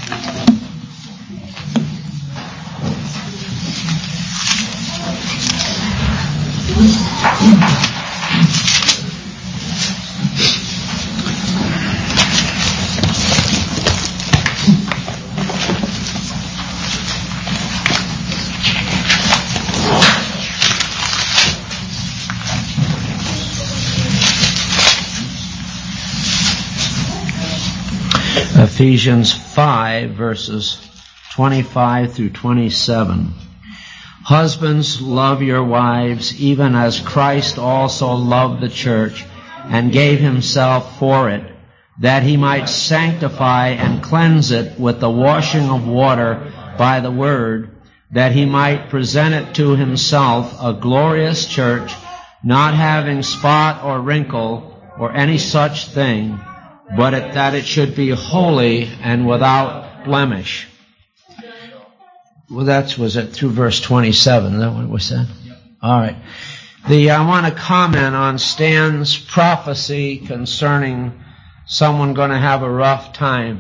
Ephesians 5, verses 25 through 27. Husbands, love your wives, even as Christ also loved the church and gave himself for it, that he might sanctify and cleanse it with the washing of water by the word, that he might present it to himself a glorious church, not having spot or wrinkle or any such thing, but that it should be holy and without blemish. Well, was it through verse 27? Is that what was said? Yep. All right. I want to comment on Stan's prophecy concerning someone going to have a rough time.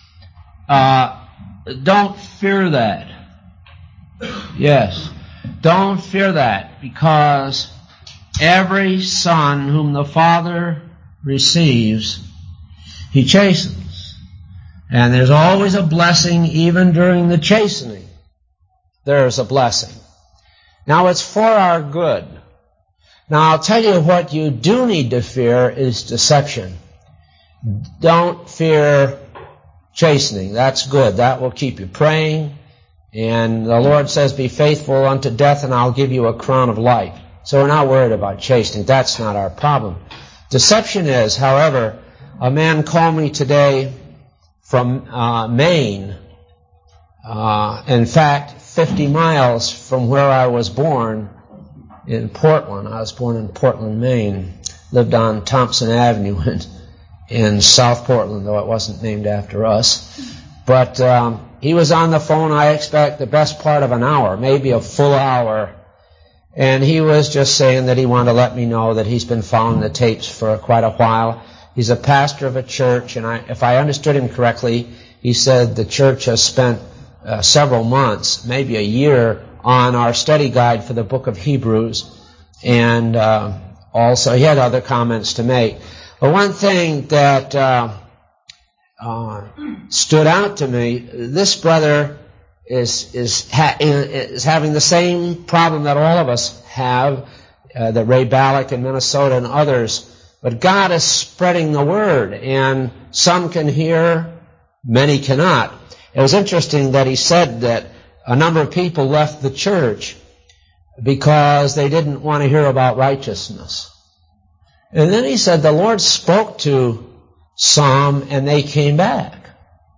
Don't fear that. Yes. Don't fear that, because every son whom the Father receives, he chastens. And there's always a blessing even during the chastening. There's a blessing. Now it's for our good. Now I'll tell you what you do need to fear is deception. Don't fear chastening. That's good. That will keep you praying. And the Lord says, be faithful unto death and I'll give you a crown of life. So we're not worried about chastening. That's not our problem. Deception is, however, a man called me today from Maine. In fact, 50 miles from where I was born in Portland. I was born in Portland, Maine. Lived on Thompson Avenue in South Portland, though it wasn't named after us. But he was on the phone, I expect, the best part of an hour, maybe a full hour. And he was just saying that he wanted to let me know that he's been following the tapes for quite a while. He's a pastor of a church, and if I understood him correctly, he said the church has spent several months, maybe a year, on our study guide for the book of Hebrews. And also, he had other comments to make. But one thing that stood out to me, this brother is having the same problem that all of us have, the Ray Balak in Minnesota and others. But God is spreading the word, and some can hear, many cannot. It was interesting that he said that a number of people left the church because they didn't want to hear about righteousness. And then he said the Lord spoke to some and they came back.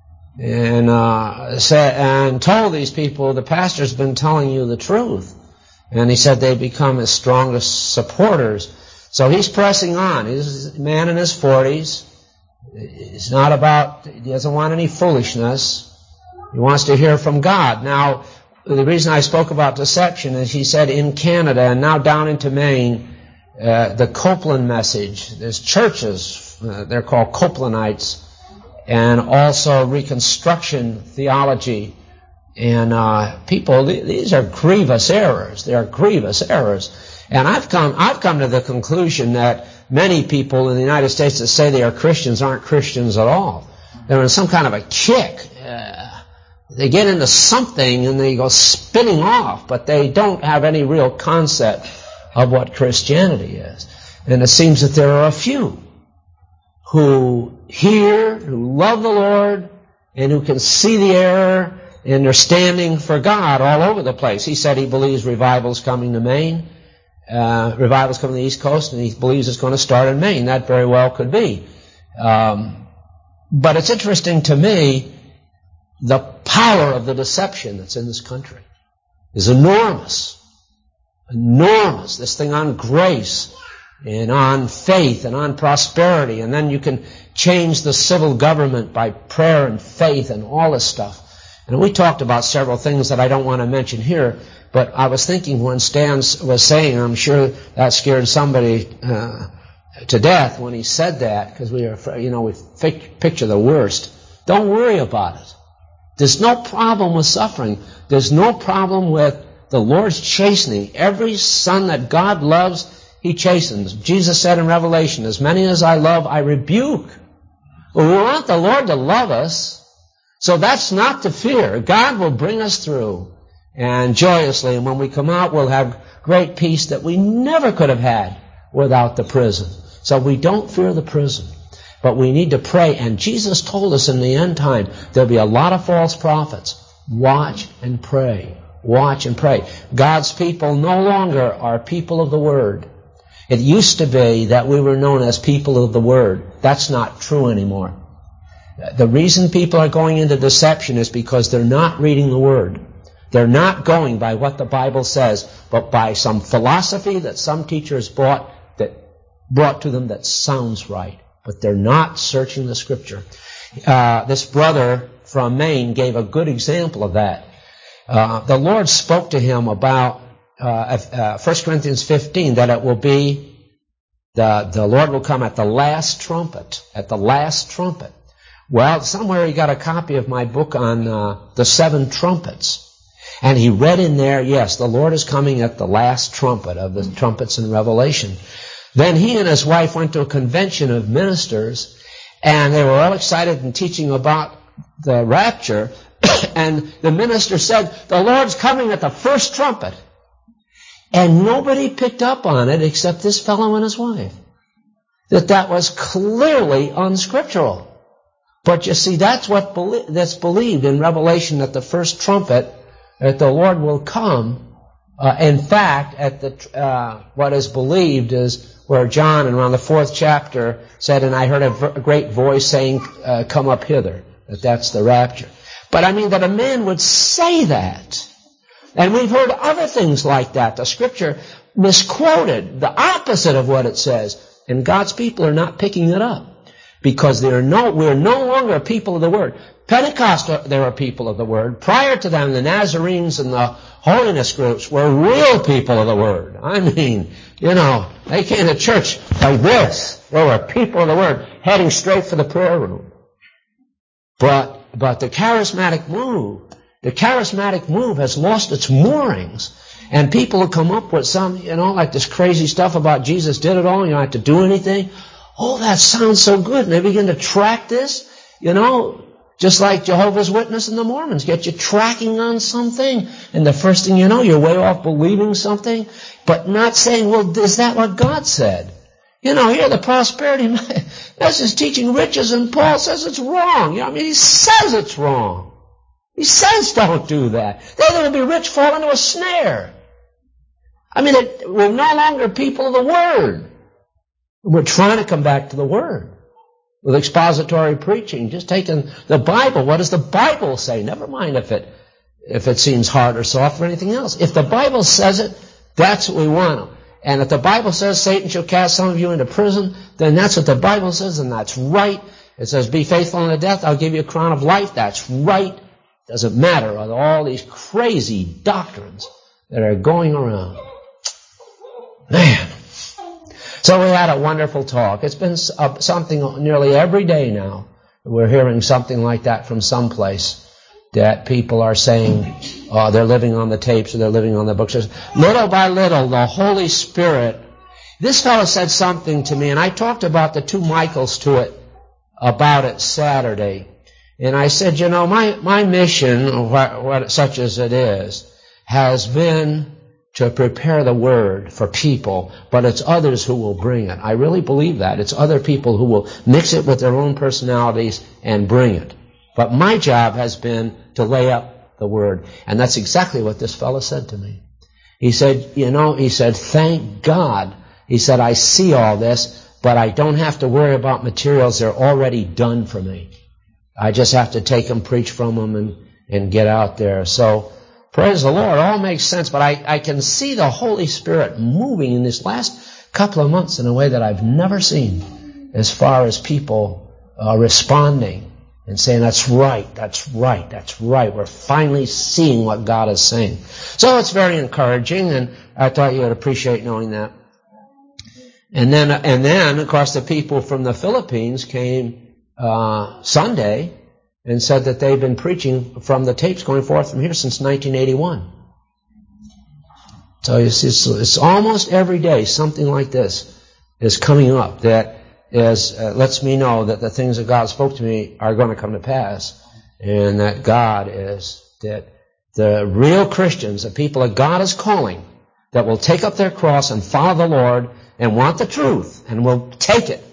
And told these people, the pastor's been telling you the truth. And he said they become his strongest supporters. So he's pressing on. He's a man in his 40s. He doesn't want any foolishness. He wants to hear from God. Now, the reason I spoke about deception is he said in Canada and now down into Maine, the Copeland message, there's churches, they're called Copelandites, and also Reconstruction theology. And people, these are grievous errors. They are grievous errors. And I've come to the conclusion that many people in the United States that say they are Christians aren't Christians at all. They're in some kind of a kick. They get into something and they go spinning off, but they don't have any real concept of what Christianity is. And it seems that there are a few who hear, who love the Lord, and who can see the error, and they're standing for God all over the place. He said he believes revival's coming to Maine. Revival's coming to the East Coast, and he believes it's going to start in Maine. That very well could be. But it's interesting to me, the power of the deception that's in this country is enormous. Enormous. This thing on grace and on faith and on prosperity. And then you can change the civil government by prayer and faith and all this stuff. And we talked about several things that I don't want to mention here, but I was thinking when Stan was saying, I'm sure that scared somebody to death when he said that, because we picture the worst. Don't worry about it. There's no problem with suffering. There's no problem with the Lord's chastening. Every son that God loves, He chastens. Jesus said in Revelation, as many as I love, I rebuke. Well, we want the Lord to love us, so that's not to fear. God will bring us through, and joyously, and when we come out, we'll have great peace that we never could have had without the prison. So we don't fear the prison, but we need to pray. And Jesus told us in the end time there'll be a lot of false prophets. Watch and pray. Watch and pray. God's people no longer are people of the Word. It used to be that we were known as people of the Word. That's not true anymore. The reason people are going into deception is because they're not reading the Word. They're not going by what the Bible says, but by some philosophy that some teachers brought to them that sounds right. But they're not searching the Scripture. This brother from Maine gave a good example of that. The Lord spoke to him about 1 Corinthians 15, that it will be, the Lord will come at the last trumpet. At the last trumpet. Well, somewhere he got a copy of my book on the 7 trumpets. And he read in there, yes, the Lord is coming at the last trumpet of the trumpets in Revelation. Then he and his wife went to a convention of ministers, and they were all excited and teaching about the rapture. And the minister said, the Lord's coming at the first trumpet. And nobody picked up on it except this fellow and his wife. That was clearly unscriptural. But you see, that's that's believed in Revelation, at the first trumpet, that the Lord will come. In fact, at what is believed is where John, in around the 4th chapter, said, and I heard a great voice saying, come up hither. That's the rapture. But I mean that a man would say that. And we've heard other things like that. The Scripture misquoted the opposite of what it says. And God's people are not picking it up. Because we're no longer a people of the Word. Pentecost, they were people of the Word. Prior to them, the Nazarenes and the holiness groups were real people of the Word. I mean, they came to church like this. They were people of the Word, heading straight for the prayer room. But the charismatic move has lost its moorings. And people will come up with some, like this crazy stuff about Jesus did it all, you don't have to do anything. Oh, that sounds so good. And they begin to track this, just like Jehovah's Witnesses and the Mormons get you tracking on something. And the first thing you know, you're way off believing something, but not saying, well, is that what God said? Here the prosperity this is teaching riches, and Paul says it's wrong. He says it's wrong. He says don't do that. They're going to be rich, fall into a snare. We're no longer people of the Word. We're trying to come back to the Word with expository preaching, just taking the Bible. What does the Bible say? Never mind if it seems hard or soft or anything else. If the Bible says it, that's what we want. And if the Bible says Satan shall cast some of you into prison, then that's what the Bible says, and that's right. It says, be faithful unto death, I'll give you a crown of life. That's right. Doesn't matter with all these crazy doctrines that are going around. Man. So we had a wonderful talk. It's been something nearly every day now. We're hearing something like that from someplace, that people are saying they're living on the tapes or they're living on the books. Little by little, the Holy Spirit. This fellow said something to me, and I talked about the 2 Michaels about it Saturday. And I said, my mission, such as it is, has been to prepare the Word for people, but it's others who will bring it. I really believe that. It's other people who will mix it with their own personalities and bring it. But my job has been to lay up the Word. And that's exactly what this fellow said to me. He said, thank God. He said, I see all this, but I don't have to worry about materials. They're already done for me. I just have to take them, preach from them, and get out there. So, praise the Lord. All makes sense, but I can see the Holy Spirit moving in this last couple of months in a way that I've never seen, as far as people responding and saying, that's right, that's right, that's right. We're finally seeing what God is saying. So it's very encouraging, and I thought you would appreciate knowing that. And then, of course, the people from the Philippines came Sunday, and said that they've been preaching from the tapes going forth from here since 1981. So it's almost every day something like this is coming up that lets me know that the things that God spoke to me are going to come to pass, and that that the real Christians, the people that God is calling, that will take up their cross and follow the Lord and want the truth and will take it.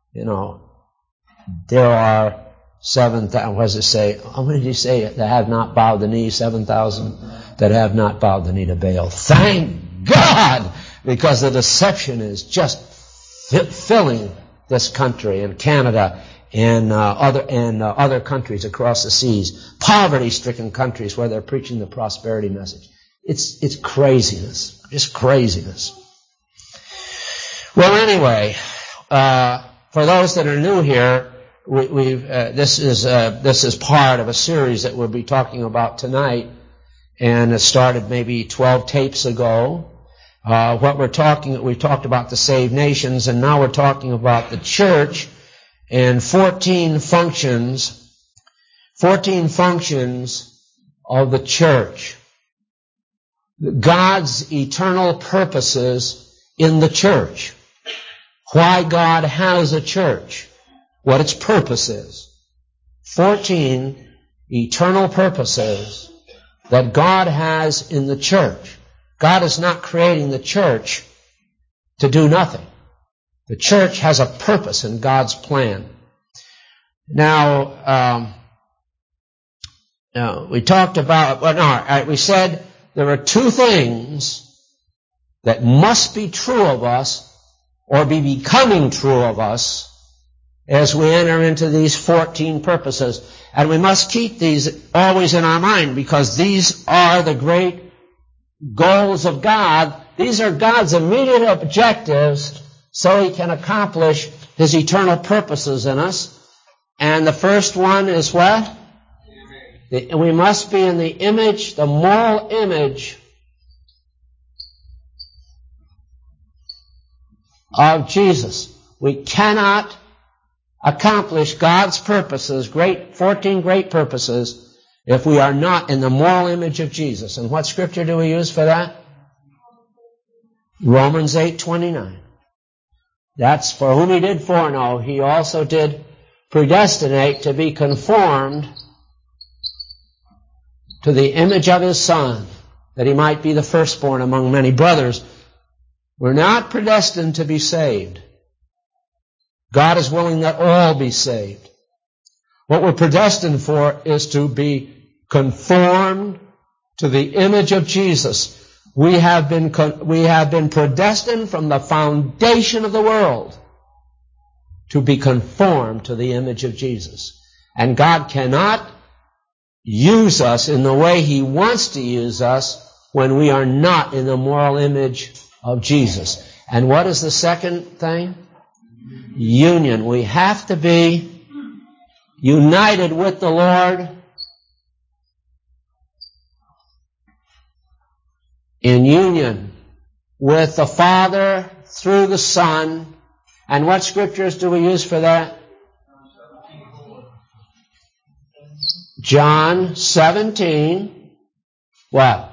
There are 7,000, what does it say? How many did he say that have not bowed the knee? 7,000 that have not bowed the knee to Baal. Thank God! Because the deception is just filling this country and Canada and other countries across the seas, poverty-stricken countries where they're preaching the prosperity message. It's craziness, just craziness. Well, anyway, for those that are new here, this is part of a series that we'll be talking about tonight, and it started maybe 12 tapes ago. We've talked about the saved nations, and now we're talking about the church and 14 functions of the church. God's eternal purposes in the church. Why God has a church. What its purpose is. 14 eternal purposes that God has in the church. God is not creating the church to do nothing. The church has a purpose in God's plan. Now, we talked about, we said there are two things that must be true of us or be becoming true of us as we enter into these 14 purposes. And we must keep these always in our mind, because these are the great goals of God. These are God's immediate objectives so He can accomplish His eternal purposes in us. And the first one is what? We must be in the image, the moral image of Jesus. We cannot accomplish God's purposes, 14 great purposes, if we are not in the moral image of Jesus. And what scripture do we use for that? Romans 8:29. That's for whom He did foreknow, He also did predestinate to be conformed to the image of His Son, that He might be the firstborn among many brothers. We're not predestined to be saved. God is willing that all be saved. What we're predestined for is to be conformed to the image of Jesus. We have been predestined from the foundation of the world to be conformed to the image of Jesus. And God cannot use us in the way He wants to use us when we are not in the moral image of Jesus. And what is the second thing? Union. We have to be united with the Lord in union with the Father through the Son. And what scriptures do we use for that? John 17, what?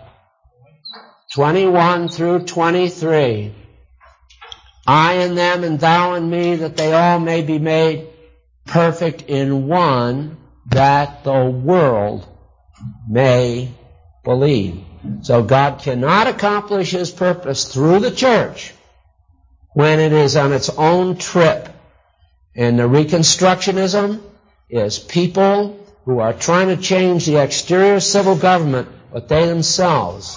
21 through 23. I in them and thou in me, that they all may be made perfect in one, that the world may believe. So God cannot accomplish His purpose through the church when it is on its own trip. And the Reconstructionism is people who are trying to change the exterior civil government, but they themselves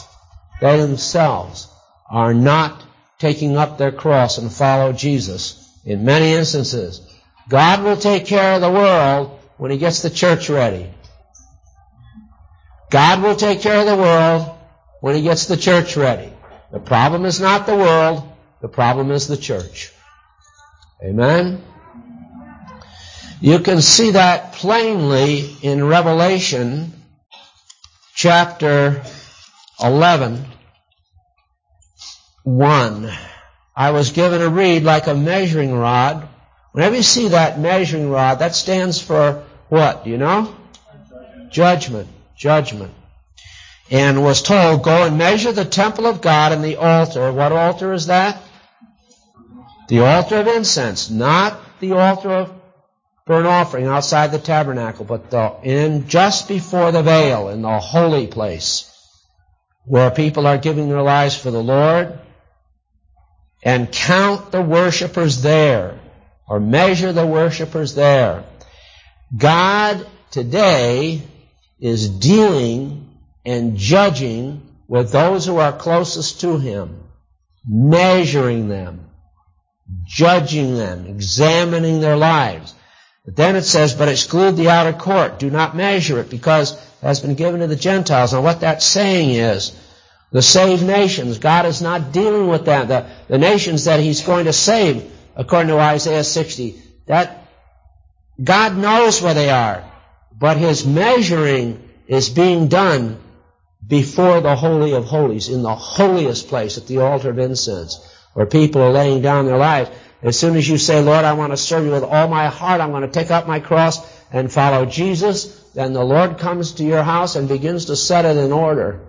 are not taking up their cross and follow Jesus. In many instances, God will take care of the world when He gets the church ready. God will take care of the world when He gets the church ready. The problem is not the world, the problem is the church. Amen? You can see that plainly in Revelation chapter 11, 1. I was given a reed like a measuring rod. Whenever you see that measuring rod, that stands for what? Do you know? Judgment. Judgment. And was told, go and measure the temple of God and the altar. What altar is that? The altar of incense, not the altar of burnt offering outside the tabernacle, but just before the veil, in the holy place, where people are giving their lives for the Lord, and count the worshipers there, or measure the worshipers there. God today is dealing and judging with those who are closest to Him, measuring them, judging them, examining their lives. But then it says, but exclude the outer court. Do not measure it, because it has been given to the Gentiles. Now what that's saying is, the saved nations, God is not dealing with them. The nations that He's going to save, according to Isaiah 60, that God knows where they are. But His measuring is being done before the Holy of Holies, in the holiest place at the altar of incense, where people are laying down their lives. As soon as you say, Lord, I want to serve you with all my heart, I'm going to take up my cross and follow Jesus, then the Lord comes to your house and begins to set it in order.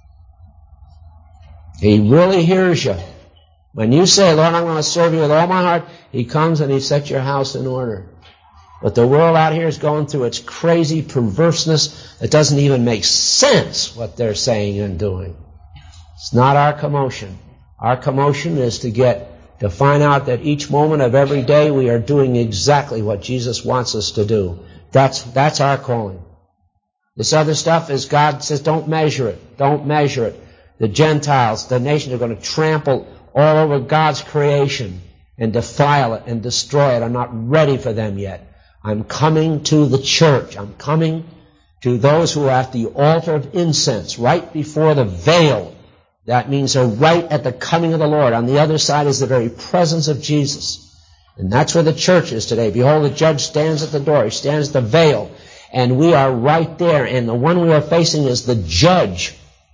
He really hears you. When you say, Lord, I'm going to serve you with all my heart, He comes and He sets your house in order. But the world out here is going through its crazy perverseness. It doesn't even make sense what they're saying and doing. It's not our commotion. Our commotion is to find out that each moment of every day we are doing exactly what Jesus wants us to do. That's our calling. This other stuff is, God says, don't measure it. Don't measure it. The Gentiles, the nations, are going to trample all over God's creation and defile it and destroy it. I'm not ready for them yet. I'm coming to the church. I'm coming to those who are at the altar of incense, right before the veil. That means they're right at the coming of the Lord. On the other side is the very presence of Jesus. And that's where the church is today. Behold, the judge stands at the door. He stands at the veil. And we are right there. And the one we are facing is the judge.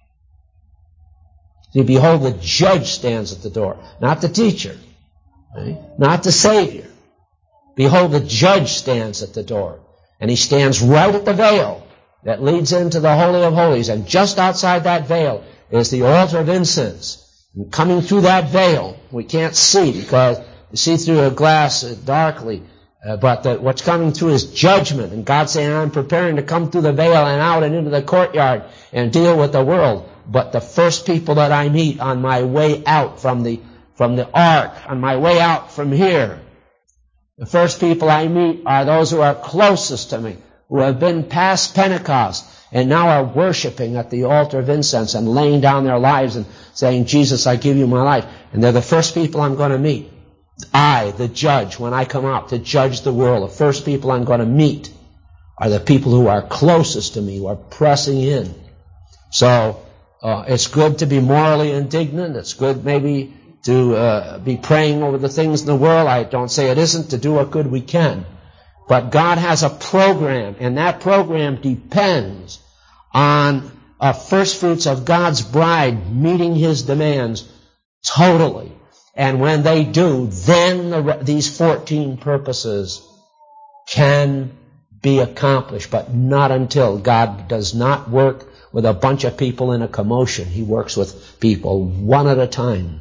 See, behold, the judge stands at the door. Not the teacher. Right? Not the Savior. Behold, the judge stands at the door. And He stands right at the veil that leads into the Holy of Holies. And just outside that veil is the altar of incense. And coming through that veil, we can't see because you see through a glass darkly. But what's coming through is judgment. And God's saying, I'm preparing to come through the veil and out and into the courtyard and deal with the world. But the first people that I meet on my way out from the ark, on my way out from here, the first people I meet are those who are closest to me, who have been past Pentecost and now are worshiping at the altar of incense and laying down their lives and saying, Jesus, I give you my life. And they're the first people I'm going to meet. I, the judge, when I come out to judge the world, the first people I'm going to meet are the people who are closest to me, who are pressing in. So, it's good to be morally indignant. It's good maybe to be praying over the things in the world. I don't say it isn't, to do what good we can. But God has a program, and that program depends on first fruits of God's bride meeting His demands totally. And when they do, then these 14 purposes can be accomplished, but not until. God does not work with a bunch of people in a commotion. He works with people one at a time.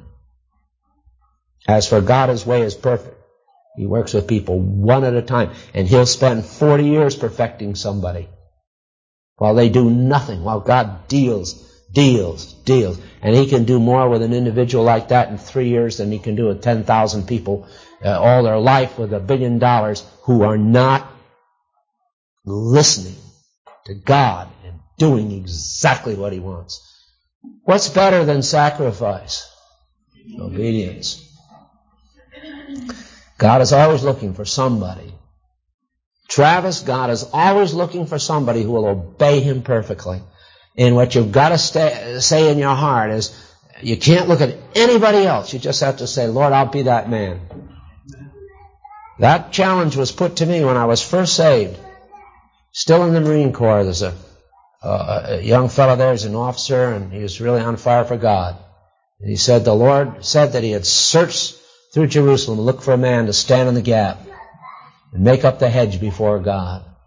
As for God, His way is perfect. He works with people one at a time. And He'll spend 40 years perfecting somebody while they do nothing, while God deals. And He can do more with an individual like that in 3 years than He can do with 10,000 people all their life with $1 billion who are not listening to God and doing exactly what He wants. What's better than sacrifice? Obedience. God is always looking for somebody. Travis, God is always looking for somebody who will obey Him perfectly. And what you've got to say in your heart is, you can't look at anybody else. You just have to say, Lord, I'll be that man. That challenge was put to me when I was first saved. Still in the Marine Corps, there's a young fellow there, he's an officer, and he was really on fire for God. And he said the Lord said that He had searched through Jerusalem to look for a man to stand in the gap and make up the hedge before God.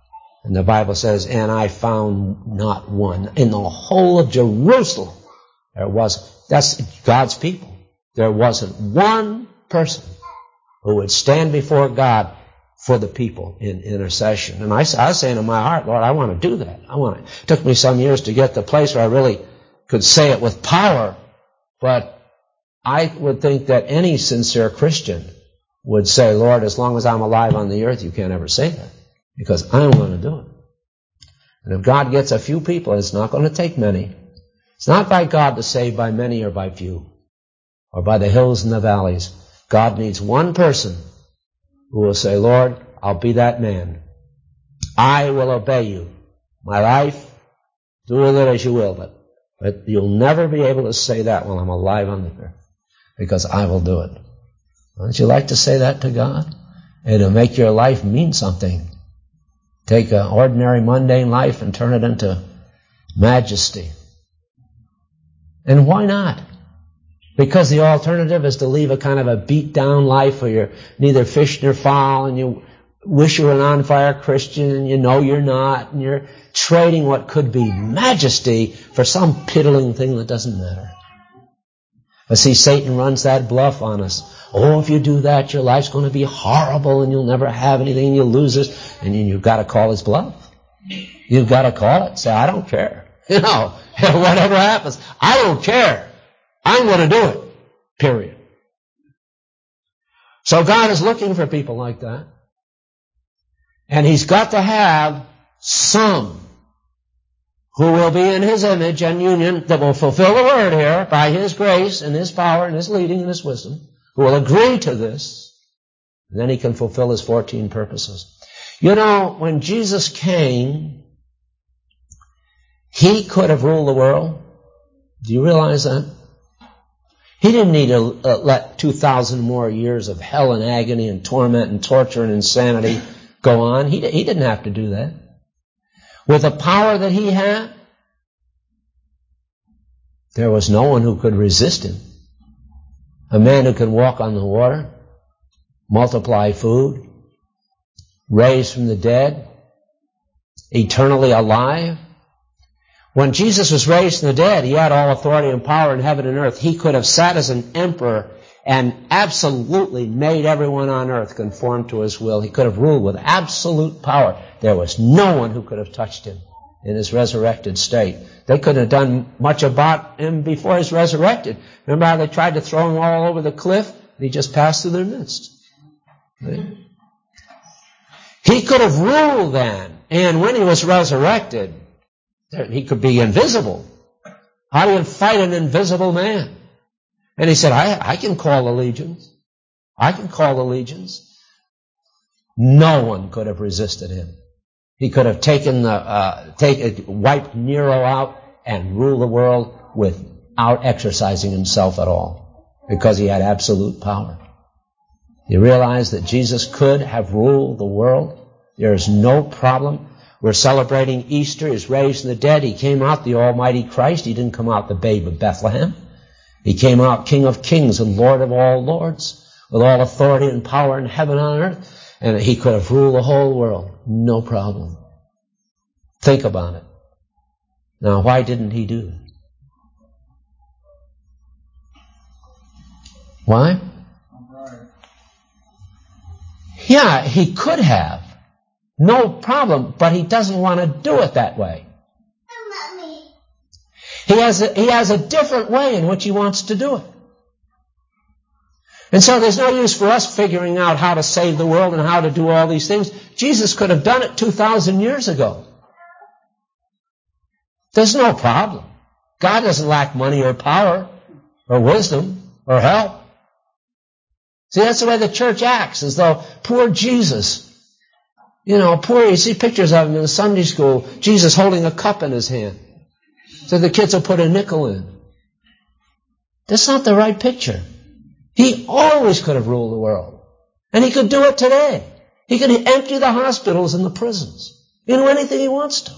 And the Bible says, and I found not one. In the whole of Jerusalem, that's God's people. There wasn't one person who would stand before God for the people in intercession. And I was saying in my heart, Lord, I want to do that. It took me some years to get to the place where I really could say it with power, but I would think that any sincere Christian would say, Lord, as long as I'm alive on the earth, you can't ever say that, because I'm going to do it. And if God gets a few people, it's not going to take many. It's not by God to save by many or by few, or by the hills and the valleys. God needs one person who will say, Lord, I'll be that man. I will obey you. My life, do with it as you will, but you'll never be able to say that while I'm alive on the earth, because I will do it. Wouldn't you like to say that to God? It'll make your life mean something. Take an ordinary, mundane life and turn it into majesty. And why not? Because the alternative is to leave a kind of a beat-down life where you're neither fish nor fowl, and you wish you were an on-fire Christian, and you know you're not, and you're trading what could be majesty for some piddling thing that doesn't matter. But see, Satan runs that bluff on us. Oh, if you do that, your life's going to be horrible, and you'll never have anything, and you'll lose it. And you've got to call his bluff. You've got to call it. Say, I don't care. Whatever happens, I don't care. I'm going to do it. Period. So God is looking for people like that. And He's got to have some who will be in His image and union, that will fulfill the word here by His grace and His power and His leading and His wisdom, who will agree to this. And then He can fulfill His 14 purposes. When Jesus came, He could have ruled the world. Do you realize that? He didn't need to let 2,000 more years of hell and agony and torment and torture and insanity go on. He didn't have to do that. With the power that He had, there was no one who could resist Him. A man who could walk on the water, multiply food, raise from the dead, eternally alive. When Jesus was raised from the dead, He had all authority and power in heaven and earth. He could have sat as an emperor and absolutely made everyone on earth conform to His will. He could have ruled with absolute power. There was no one who could have touched Him in His resurrected state. They couldn't have done much about Him before He was resurrected. Remember how they tried to throw Him all over the cliff? He just passed through their midst. Right? He could have ruled then, and when He was resurrected, He could be invisible. How do you fight an invisible man? And He said, I can call the legions. I can call the legions. No one could have resisted Him. He could have wiped Nero out and ruled the world without exercising Himself at all, because He had absolute power. You realize that Jesus could have ruled the world? There is no problem. We're celebrating Easter. He's raised from the dead. He came out the Almighty Christ. He didn't come out the babe of Bethlehem. He came out King of Kings and Lord of all lords, with all authority and power in heaven and on earth. And He could have ruled the whole world. No problem. Think about it. Now, why didn't He do that? Why? Yeah, He could have. No problem, but He doesn't want to do it that way. He has a different way in which He wants to do it. And so there's no use for us figuring out how to save the world and how to do all these things. Jesus could have done it 2,000 years ago. There's no problem. God doesn't lack money or power or wisdom or help. See, that's the way the church acts, as though poor Jesus, you see pictures of Him in the Sunday school, Jesus holding a cup in His hand. So the kids will put a nickel in. That's not the right picture. He always could have ruled the world. And He could do it today. He could empty the hospitals and the prisons. He can do anything He wants to.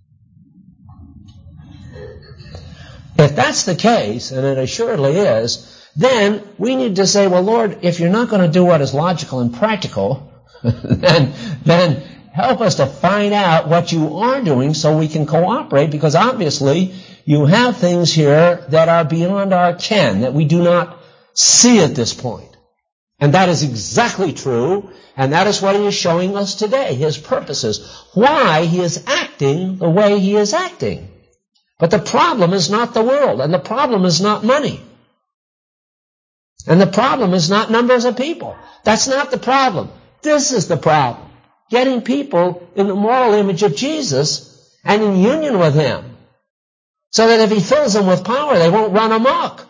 If that's the case, and it assuredly is, then we need to say, well, Lord, if You're not going to do what is logical and practical, then help us to find out what you are doing so we can cooperate, because obviously you have things here that are beyond our ken, that we do not see at this point. And that is exactly true, and that is what he is showing us today, his purposes, why he is acting the way he is acting. But the problem is not the world, and the problem is not money. And the problem is not numbers of people. That's not the problem. This is the problem. Getting people in the moral image of Jesus and in union with him, so that if he fills them with power, they won't run amok.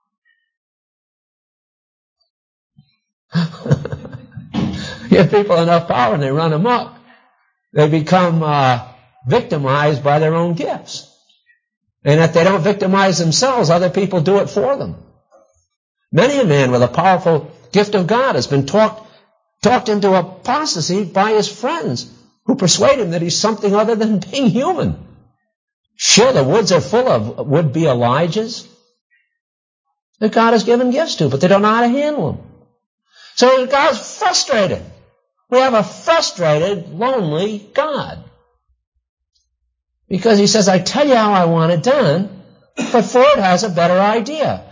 Give people enough power and they run amok. They become victimized by their own gifts. And if they don't victimize themselves, other people do it for them. Many a man with a powerful gift of God has been talked into apostasy by his friends, who persuade him that he's something other than being human. Sure, the woods are full of would-be Elijahs that God has given gifts to, but they don't know how to handle them. So God's frustrated. We have a frustrated, lonely God. Because he says, I tell you how I want it done, but Ford has a better idea.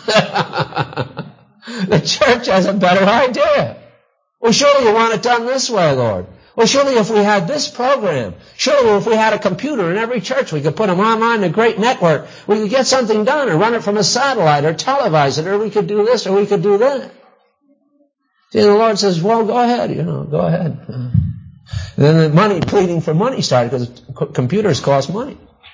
The church has a better idea. Well, surely you want it done this way, Lord. Well, surely if we had this program, surely if we had a computer in every church, we could put them online in a great network, we could get something done and run it from a satellite or televise it, or we could do this or we could do that. See, the Lord says, well, go ahead, go ahead. And then the pleading for money started, because computers cost money.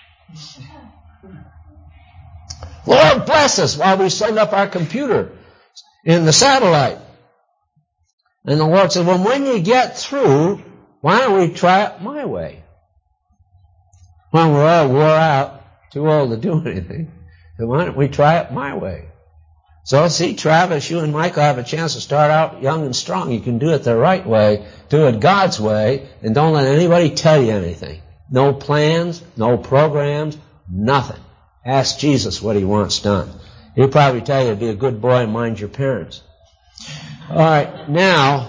Lord, bless us while we send up our computer in the satellite. And the Lord said, well, when you get through, why don't we try it my way? When we're all wore out, too old to do anything, then why don't we try it my way? So see, Travis, you and Michael have a chance to start out young and strong. You can do it the right way, do it God's way, and don't let anybody tell you anything. No plans, no programs, nothing. Ask Jesus what he wants done. He'll probably tell you to be a good boy and mind your parents. All right, now,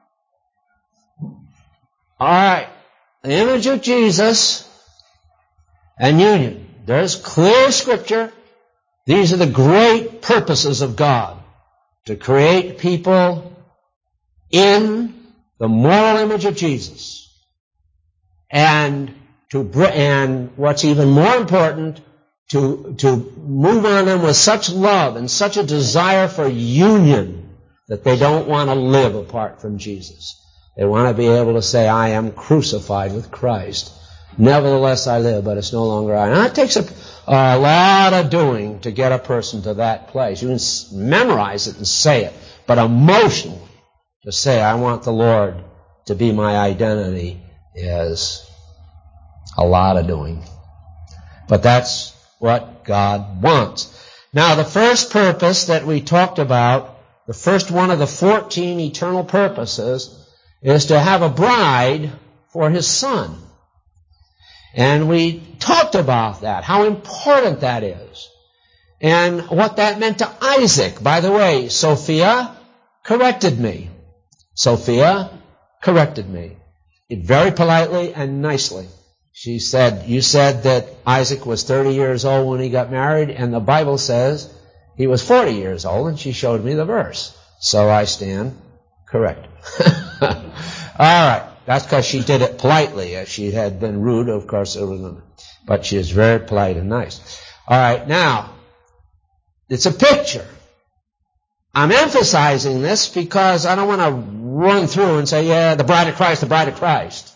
the image of Jesus and union. There's clear scripture. These are the great purposes of God, to create people in the moral image of Jesus, and what's even more important, to move on them with such love and such a desire for union that they don't want to live apart from Jesus. They want to be able to say, I am crucified with Christ. Nevertheless I live, but it's no longer I. And it takes a lot of doing to get a person to that place. You can memorize it and say it, but emotionally to say, I want the Lord to be my identity, is a lot of doing. But that's what God wants. Now, the first purpose that we talked about, the first one of the 14 eternal purposes, is to have a bride for his son. And we talked about that, how important that is, and what that meant to Isaac. By the way, Sophia corrected me. Sophia corrected me. Very politely and nicely. She said, you said that Isaac was 30 years old when he got married, and the Bible says he was 40 years old, and she showed me the verse. So I stand corrected. All right. That's because she did it politely. If she had been rude, of course, but she is very polite and nice. All right, now, it's a picture. I'm emphasizing this because I don't want to run through and say, yeah, the bride of Christ, the bride of Christ.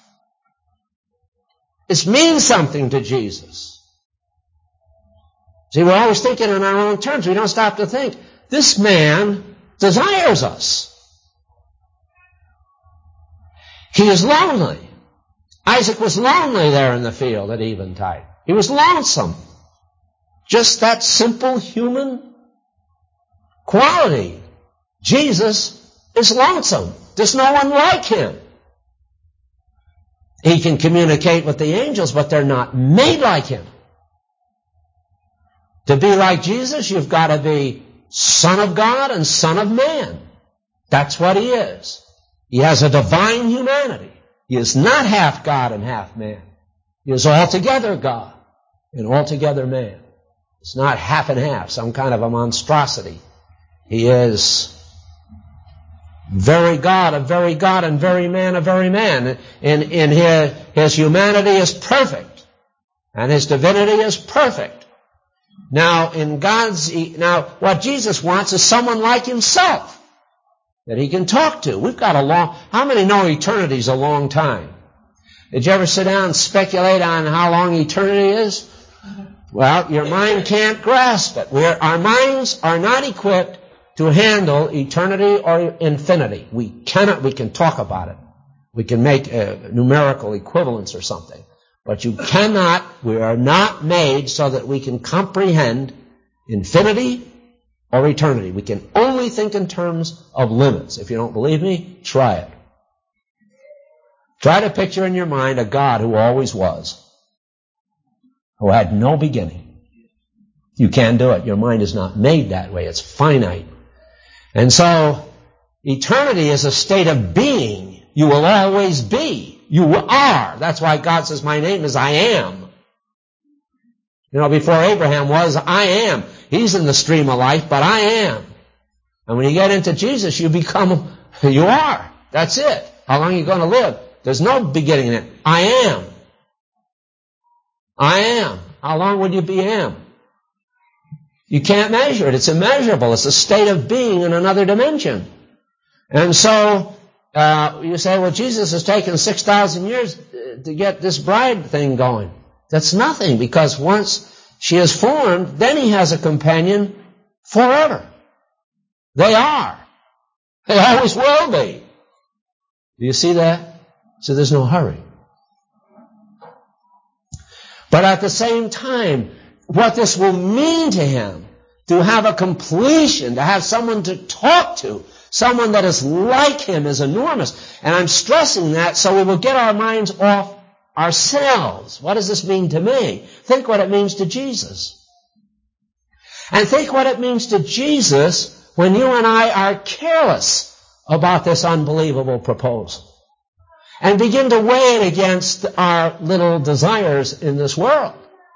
This means something to Jesus. See, we're always thinking in our own terms. We don't stop to think. This man desires us. He is lonely. Isaac was lonely there in the field at eventide. He was lonesome. Just that simple human quality. Jesus is lonesome. There's no one like him. He can communicate with the angels, but they're not made like him. To be like Jesus, you've got to be Son of God and Son of Man. That's what he is. He has a divine humanity. He is not half God and half man. He is altogether God and altogether man. It's not half and half, some kind of a monstrosity. He is very God, and very man, a very man. In his humanity is perfect, and his divinity is perfect. Now, what Jesus wants is someone like himself that he can talk to. We've got how many know eternity's a long time? Did you ever sit down and speculate on how long eternity is? Well, your mind can't grasp it. Our minds are not equipped to handle eternity or infinity. We can talk about it. We can make a numerical equivalence or something. But we are not made so that we can comprehend infinity or eternity. We can only think in terms of limits. If you don't believe me, try it. Try to picture in your mind a God who always was, who had no beginning. You can't do it. Your mind is not made that way. It's finite. And so, eternity is a state of being. You will always be. You are. That's why God says, my name is I am. Before Abraham was, I am. He's in the stream of life, but I am. And when you get into Jesus, you are. That's it. How long are you going to live? There's no beginning in it. I am. I am. How long would you be am? You can't measure it. It's immeasurable. It's a state of being in another dimension. And so, you say, well, Jesus has taken 6,000 years to get this bride thing going. That's nothing, because once she is formed, then he has a companion forever. They are. They always will be. Do you see that? So there's no hurry. But at the same time, what this will mean to him, to have a completion, to have someone to talk to, someone that is like him, is enormous. And I'm stressing that so we will get our minds off ourselves. What does this mean to me? Think what it means to Jesus. And think what it means to Jesus when you and I are careless about this unbelievable proposal. And begin to weigh it against our little desires in this world.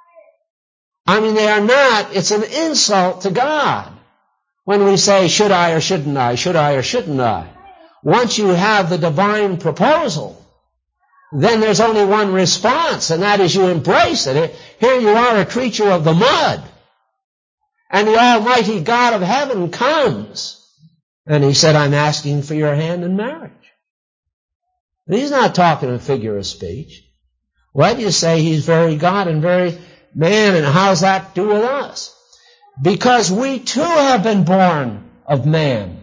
I mean, it's an insult to God when we say, should I or shouldn't I, should I or shouldn't I? Once you have the divine proposal, then there's only one response, and that is you embrace it. Here you are, a creature of the mud. And the Almighty God of heaven comes. And he said, I'm asking for your hand in marriage. He's not talking a figure of speech. Why do you say he's very God and very man, and how's that do with us? Because we too have been born of man.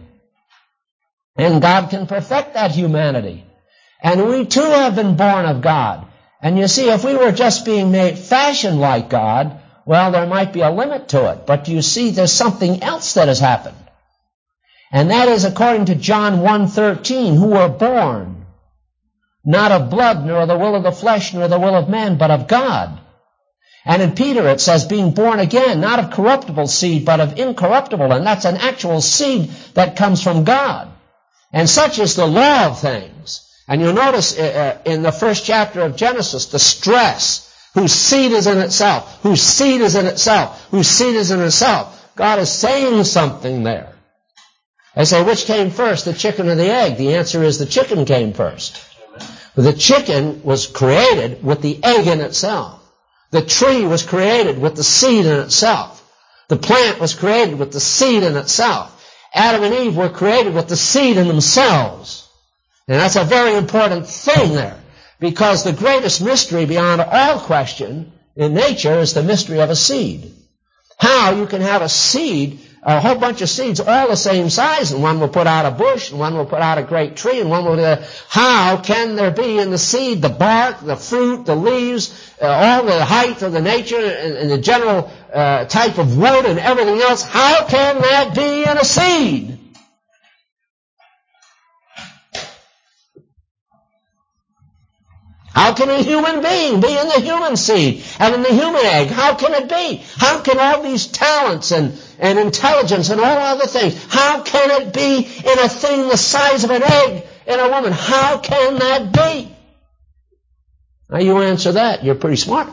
And God can perfect that humanity. And we too have been born of God. And you see, if we were just being fashioned like God, well, there might be a limit to it. But you see, there's something else that has happened. And that is, according to John 1:13, who were born not of blood, nor the will of the flesh, nor the will of man, but of God. And in Peter it says, being born again, not of corruptible seed, but of incorruptible. And that's an actual seed that comes from God. And such is the law of things. And you'll notice in the first chapter of Genesis, the stress, whose seed is in itself, whose seed is in itself, whose seed is in itself. God is saying something there. They say, which came first, the chicken or the egg? The answer is the chicken came first. The chicken was created with the egg in itself. The tree was created with the seed in itself. The plant was created with the seed in itself. Adam and Eve were created with the seed in themselves. And that's a very important thing there, because the greatest mystery beyond all question in nature is the mystery of a seed. How you can have a seed, a whole bunch of seeds, all the same size, and one will put out a bush, and one will put out a great tree, and one will... How can there be in the seed the bark, the fruit, the leaves, all the height of the nature, and the general type of wood and everything else? How can that be in a seed? How can a human being be in the human seed and in the human egg? How can it be? How can all these talents and intelligence and all other things, how can it be in a thing the size of an egg in a woman? How can that be? Now you answer that. You're pretty smart.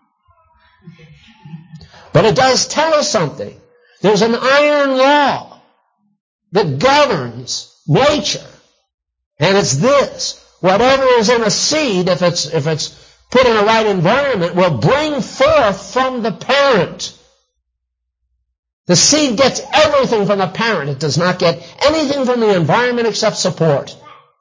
But it does tell us something. There's an iron law that governs nature. And it's this. Whatever is in a seed, if it's put in the right environment, will bring forth from the parent. The seed gets everything from the parent. It does not get anything from the environment except support.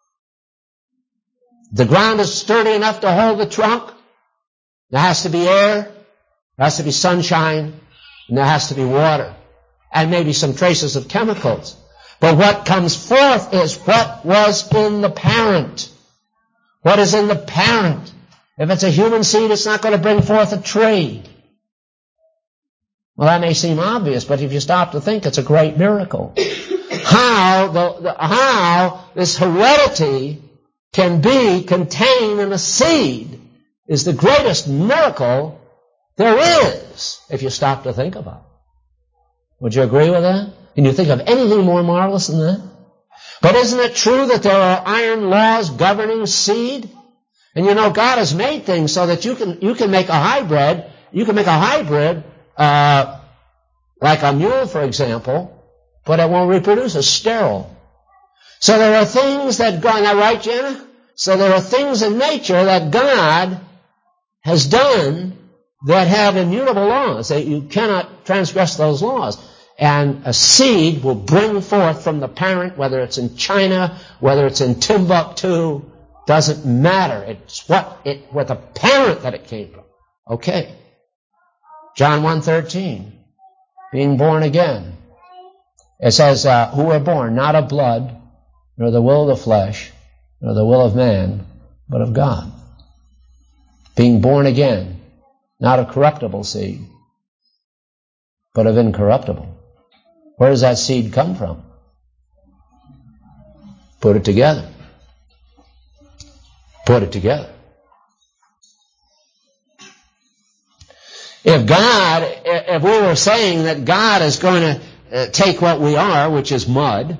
The ground is sturdy enough to hold the trunk. There has to be air. There has to be sunshine. And there has to be water. And maybe some traces of chemicals. But what comes forth is what was in the parent. What is in the parent? If it's a human seed, it's not going to bring forth a tree. Well, that may seem obvious, but if you stop to think, it's a great miracle. How this heredity can be contained in a seed is the greatest miracle there is, if you stop to think about it. Would you agree with that? Can you think of anything more marvelous than that? But isn't it true that there are iron laws governing seed? And you know, God has made things so that you can make a hybrid. You can make a hybrid, like a mule, for example, but it won't reproduce. It's sterile. So there are things that God, isn't that right, Jenna? So there are things in nature that God has done that have immutable laws. That you cannot transgress those laws. And a seed will bring forth from the parent, whether it's in China, whether it's in Timbuktu, doesn't matter. It's what the parent that it came from. Okay. John 1:13, being born again. It says, who are born not of blood, nor the will of the flesh, nor the will of man, but of God. Being born again, not of corruptible seed, but of incorruptible. Where does that seed come from? Put it together. Put it together. If we were saying that God is going to take what we are, which is mud,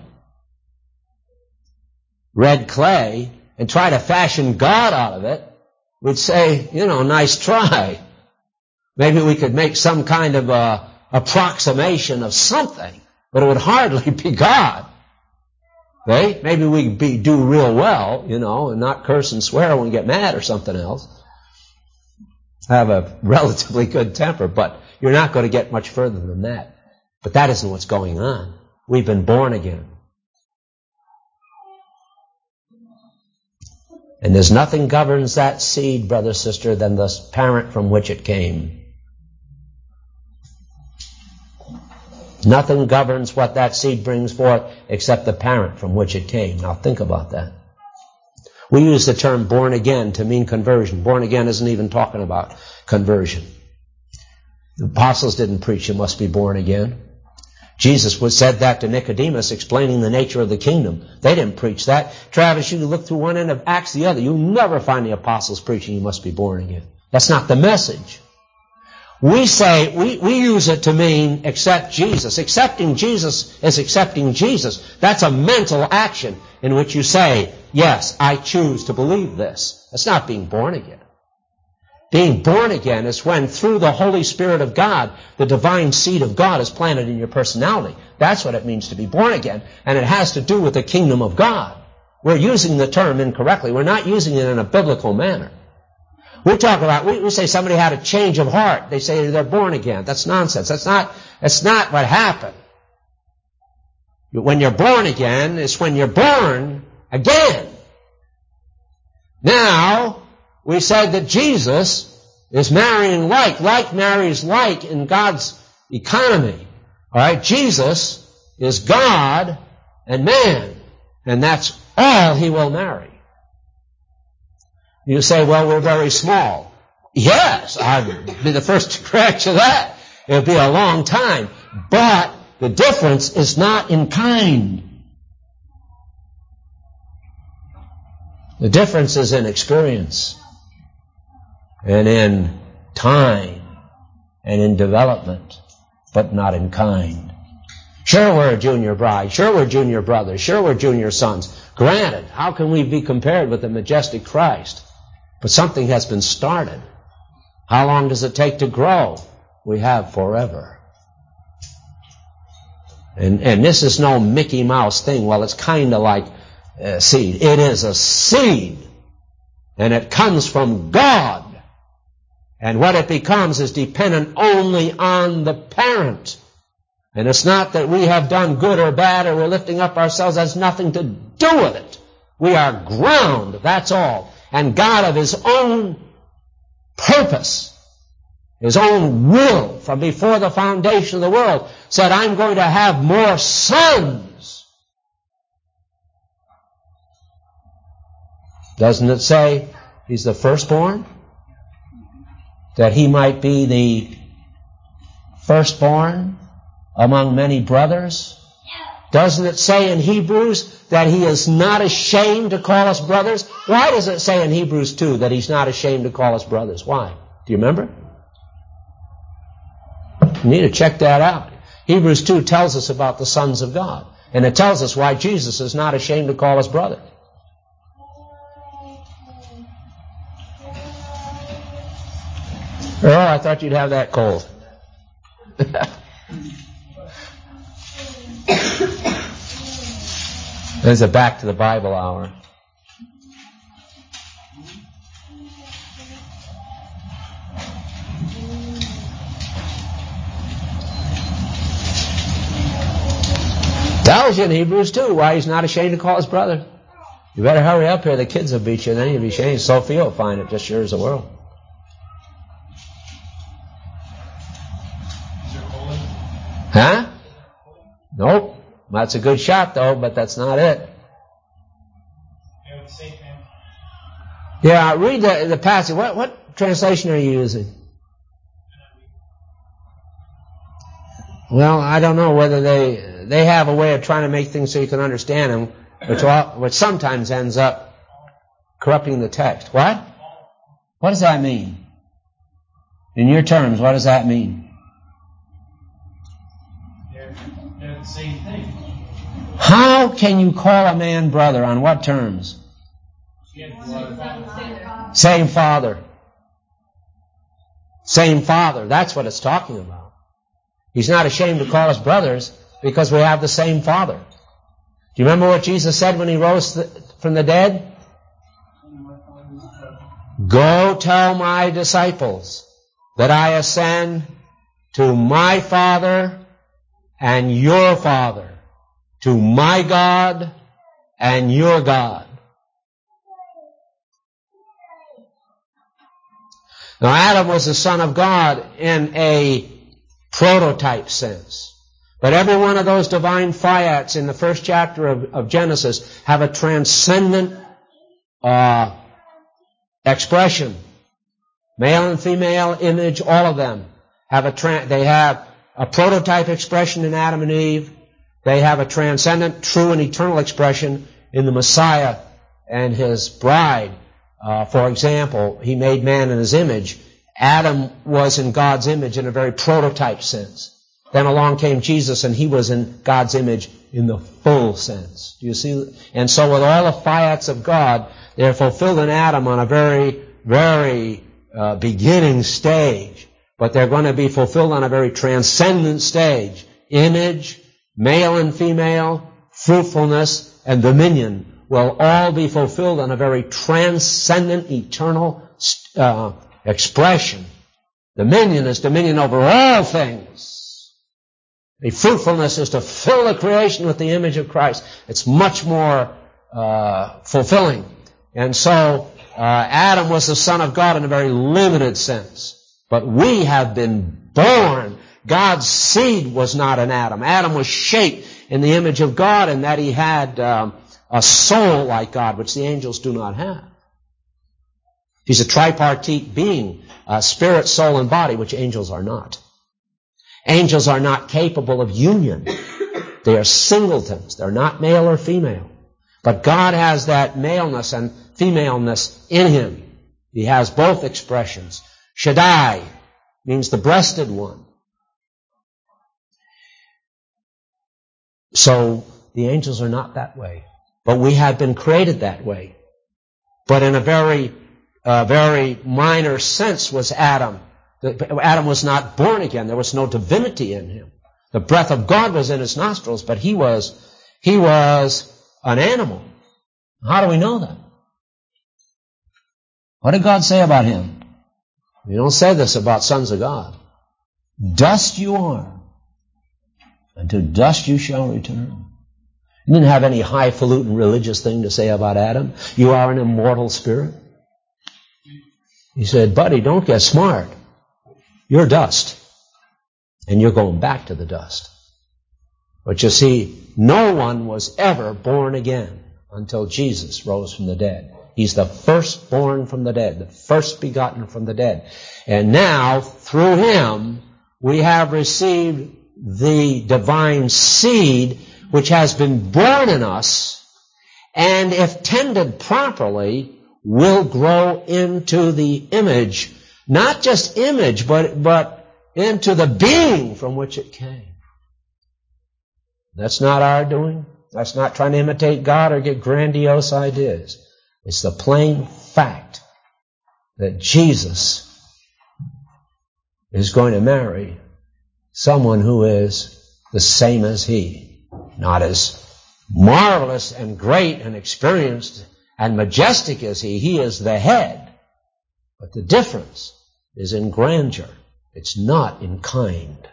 red clay, and try to fashion God out of it, we'd say, nice try. Maybe we could make some kind of approximation of something, but it would hardly be God. Okay? Maybe we do real well, and not curse and swear when we get mad or something else. I have a relatively good temper, but you're not going to get much further than that. But that isn't what's going on. We've been born again. And there's nothing governs that seed, brother, sister, than the parent from which it came. Nothing governs what that seed brings forth except the parent from which it came. Now think about that. We use the term born again to mean conversion. Born again isn't even talking about conversion. The apostles didn't preach you must be born again. Jesus said that to Nicodemus, explaining the nature of the kingdom. They didn't preach that. Travis, you can look through one end of Acts to the other. You'll never find the apostles preaching you must be born again. That's not the message. We say, we use it to mean accept Jesus. Accepting Jesus is accepting Jesus. That's a mental action in which you say, yes, I choose to believe this. That's not being born again. Being born again is when, through the Holy Spirit of God, the divine seed of God is planted in your personality. That's what it means to be born again. And it has to do with the kingdom of God. We're using the term incorrectly. We're not using it in a biblical manner. We talk about, we say somebody had a change of heart. They say they're born again. That's nonsense. That's not what happened. When you're born again, it's when you're born again. Now, we said that Jesus is marrying like marries like in God's economy. All right, Jesus is God and man, and that's all he will marry. You say, well, we're very small. Yes, I'd be the first to correct you that. It'll be a long time. But the difference is not in kind. The difference is in experience and in time and in development, but not in kind. Sure, we're a junior bride. Sure, we're junior brothers. Sure, we're junior sons. Granted, how can we be compared with the majestic Christ? But something has been started. How long does it take to grow? We have forever. And this is no Mickey Mouse thing. Well, it's kind of like a seed. It is a seed. And it comes from God. And what it becomes is dependent only on the parent. And it's not that we have done good or bad or we're lifting up ourselves. That has nothing to do with it. We are ground, that's all. And God, of His own purpose, His own will, from before the foundation of the world, said, I'm going to have more sons. Doesn't it say He's the firstborn? That He might be the firstborn among many brothers? Doesn't it say in Hebrews that He is not ashamed to call us brothers? Why does it say in Hebrews 2 that He's not ashamed to call us brothers? Why? Do you remember? You need to check that out. Hebrews 2 tells us about the sons of God. And it tells us why Jesus is not ashamed to call us brother. Oh, I thought you'd have that cold. There's a Back to the Bible hour. Tells you in Hebrews 2 why He's not ashamed to call His brother. You better hurry up here. The kids will beat you and then you'll be ashamed. Sophia will find it just sure as the world. Huh? Nope. That's a good shot though, but that's not it. Yeah, read the passage. What translation are you using? Well, I don't know whether they have a way of trying to make things so you can understand them, which sometimes ends up corrupting the text. What? What does that mean? In your terms, what does that mean? They're the same thing. How can you call a man brother? On what terms? Same father. Same father. That's what it's talking about. He's not ashamed to call us brothers because we have the same Father. Do you remember what Jesus said when He rose from the dead? Go tell my disciples that I ascend to my Father and your Father, to my God and your God. Now Adam was the son of God in a prototype sense. But every one of those divine fiats in the first chapter of Genesis have a transcendent expression. Male and female image, all of them they have a prototype expression in Adam and Eve. They have a transcendent, true and eternal expression in the Messiah and His bride. For example, He made man in His image. Adam was in God's image in a very prototype sense. Then along came Jesus and He was in God's image in the full sense. Do you see? And so with all the fiats of God, they're fulfilled in Adam on a very, very beginning stage. But they're going to be fulfilled on a very transcendent stage. Image, male and female, fruitfulness, and dominion will all be fulfilled on a very transcendent, eternal expression. Dominion is dominion over all things. The fruitfulness is to fill the creation with the image of Christ. It's much more fulfilling. And so Adam was the son of God in a very limited sense. But we have been born. God's seed was not in Adam. Adam was shaped in the image of God in that he had a soul like God, which the angels do not have. He's a tripartite being, spirit, soul, and body, which angels are not. Angels are not capable of union. They are singletons. They're not male or female. But God has that maleness and femaleness in Him. He has both expressions. Shaddai means the breasted one. So the angels are not that way. But we have been created that way. But in a very very minor sense was Adam. Adam was not born again. There was no divinity in him. The breath of God was in his nostrils, but he was an animal. How do we know that? What did God say about him? You don't say this about sons of God. Dust you are, and to dust you shall return. He didn't have any highfalutin religious thing to say about Adam. You are an immortal spirit. He said, buddy, don't get smart. You're dust, and you're going back to the dust. But you see, no one was ever born again until Jesus rose from the dead. He's the firstborn from the dead, the first begotten from the dead. And now, through him, we have received the divine seed which has been born in us, and if tended properly, will grow into the image, not just image, but into the being from which it came. That's not our doing. That's not trying to imitate God or get grandiose ideas. It's the plain fact that Jesus is going to marry someone who is the same as he. Not as marvelous and great and experienced and majestic as he. He is the head. But the difference is in grandeur. It's not in kind.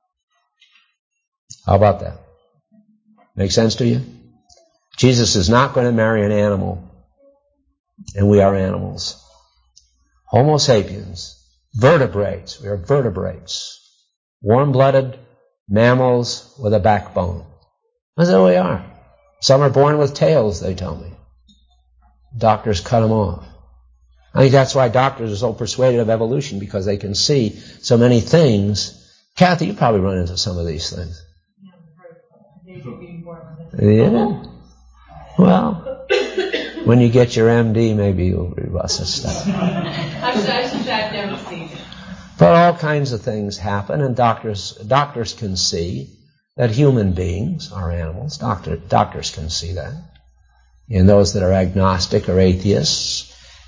How about that? Make sense to you? Jesus is not going to marry an animal. And we are animals. Homo sapiens, vertebrates. We are vertebrates. Warm-blooded mammals with a backbone. That's who we are. Some are born with tails, they tell me. Doctors cut them off. I think that's why doctors are so persuaded of evolution, because they can see so many things. Kathy, you probably run into some of these things. Yeah. Well, when you get your MD, maybe you'll rebust this stuff. I've never seen it. But all kinds of things happen, and doctors can see that human beings are animals. Doctors can see that. And those that are agnostic or atheists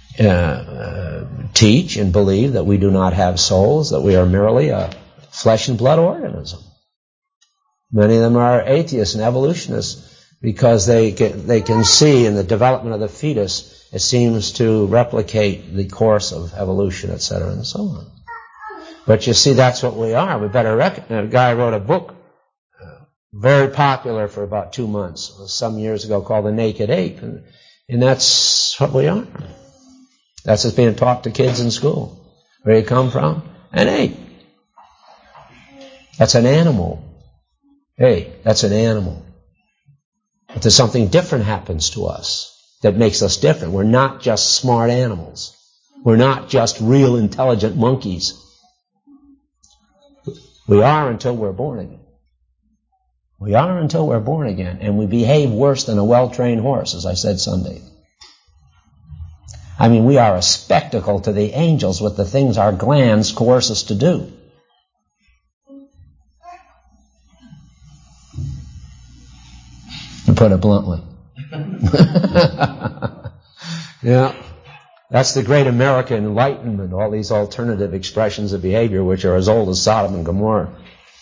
teach and believe that we do not have souls, that we are merely a flesh and blood organism. Many of them are atheists and evolutionists because they can see in the development of the fetus, it seems to replicate the course of evolution, etc., and so on. But you see, that's what we are. We better recognize. A guy wrote a book, very popular for about 2 months, some years ago, called The Naked Ape. And that's what we are. That's what's being taught to kids in school. Where you come from? An ape. That's an animal. Hey, that's an animal. But there's something different happens to us that makes us different. We're not just smart animals. We're not just real intelligent monkeys. We are until we're born again. We are until we're born again, and we behave worse than a well-trained horse, as I said Sunday. I mean, we are a spectacle to the angels with the things our glands coerce us to do. To put it bluntly. Yeah. That's the great American Enlightenment, all these alternative expressions of behavior which are as old as Sodom and Gomorrah.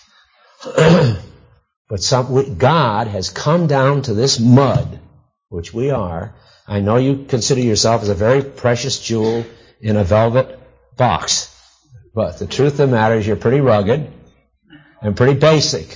But God has come down to this mud, which we are. I know you consider yourself as a very precious jewel in a velvet box. But the truth of the matter is you're pretty rugged and pretty basic.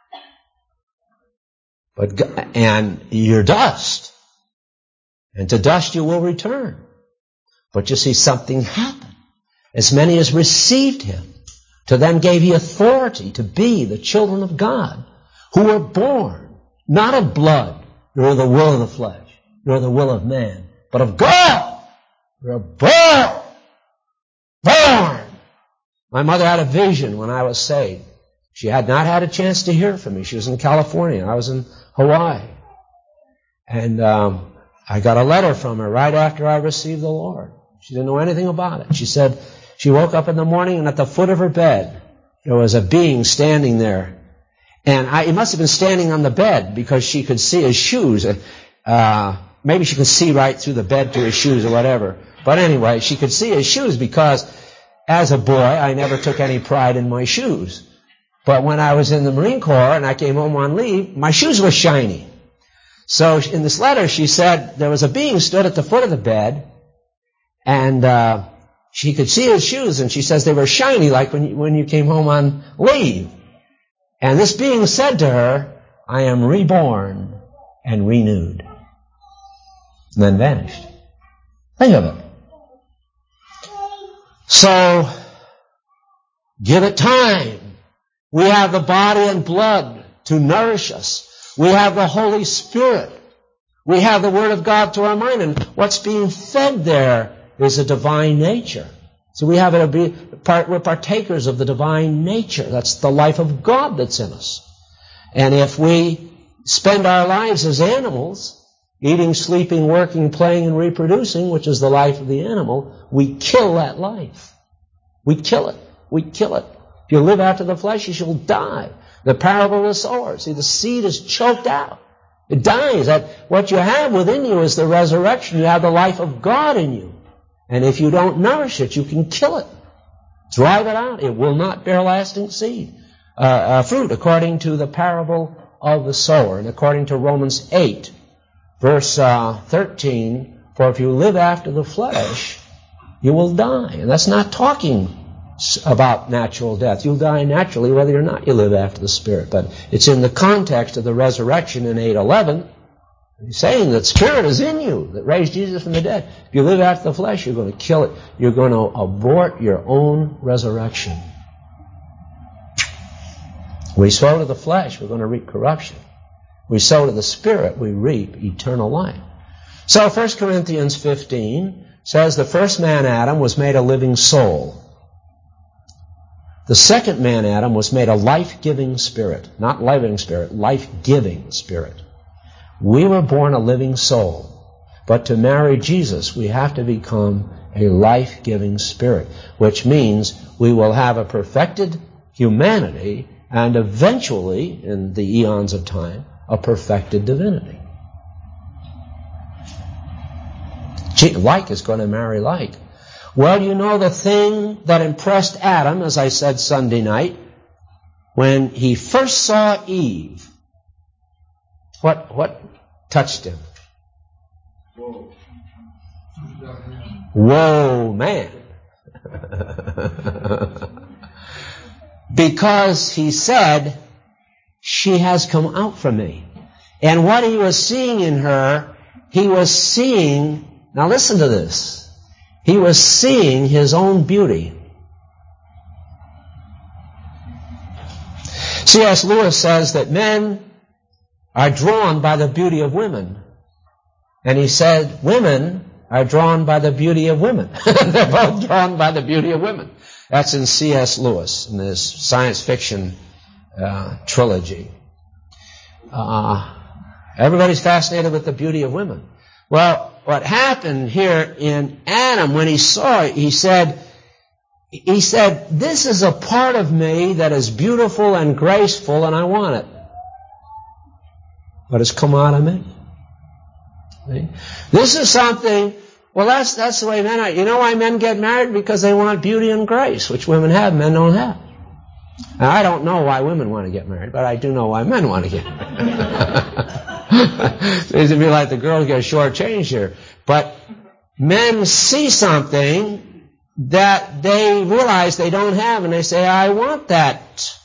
And you're dust. And to dust you will return. But you see, something happened. As many as received him, to them gave he authority to be the children of God, who were born, not of blood, nor the will of the flesh, nor the will of man, but of God. We're born. Born. My mother had a vision when I was saved. She had not had a chance to hear from me. She was in California. I was in Hawaii. And I got a letter from her right after I received the Lord. She didn't know anything about it. She said she woke up in the morning and at the foot of her bed there was a being standing there. And it must have been standing on the bed because she could see his shoes. Maybe she could see right through the bed to his shoes or whatever. But anyway, she could see his shoes because as a boy, I never took any pride in my shoes. But when I was in the Marine Corps and I came home on leave, my shoes were shiny. So in this letter, she said there was a being stood at the foot of the bed, and she could see his shoes, and she says they were shiny like when you came home on leave. And this being said to her, I am reborn and renewed. And then vanished. Think of it. So, give it time. We have the body and blood to nourish us. We have the Holy Spirit. We have the Word of God to our mind. And what's being fed there is a divine nature. So we're partakers of the divine nature. That's the life of God that's in us. And if we spend our lives as animals, eating, sleeping, working, playing, and reproducing, which is the life of the animal, we kill that life. We kill it. We kill it. If you live after the flesh, you shall die. The parable of the sower. See, the seed is choked out. It dies. What you have within you is the resurrection. You have the life of God in you. And if you don't nourish it, you can kill it. Drive it out. It will not bear lasting seed. Fruit, according to the parable of the sower. And according to Romans 8, verse 13, for if you live after the flesh, you will die. And that's not talking about natural death. You'll die naturally whether or not you live after the Spirit. But it's in the context of the resurrection in 8:11. He's saying that Spirit is in you that raised Jesus from the dead. If you live after the flesh, you're going to kill it. You're going to abort your own resurrection. We sow to the flesh, we're going to reap corruption. We sow to the Spirit, we reap eternal life. So 1 Corinthians 15 says the first man, Adam, was made a living soul. The second man, Adam, was made a life-giving spirit. Not living spirit, life-giving spirit. We were born a living soul. But to marry Jesus, we have to become a life-giving spirit, which means we will have a perfected humanity and eventually, in the eons of time, a perfected divinity. Like is going to marry like. Well, you know the thing that impressed Adam, as I said Sunday night, when he first saw Eve, what touched him? Whoa, man. Because he said, she has come out from me. And what he was seeing in her, he was seeing, now listen to this, he was seeing his own beauty. C.S. Lewis says that men are drawn by the beauty of women. And he said women are drawn by the beauty of women. They're both drawn by the beauty of women. That's in C.S. Lewis, in his science fiction trilogy. Everybody's fascinated with the beauty of women. Well, what happened here in Adam, when he saw it, he said, this is a part of me that is beautiful and graceful, and I want it. But it's come out of me. See? This is something, well, that's the way men are. You know why men get married? Because they want beauty and grace, which women have, men don't have. Now, I don't know why women want to get married, but I do know why men want to get married. Seems to be like the girls get shortchanged here. But men see something that they realize they don't have, and they say, I want that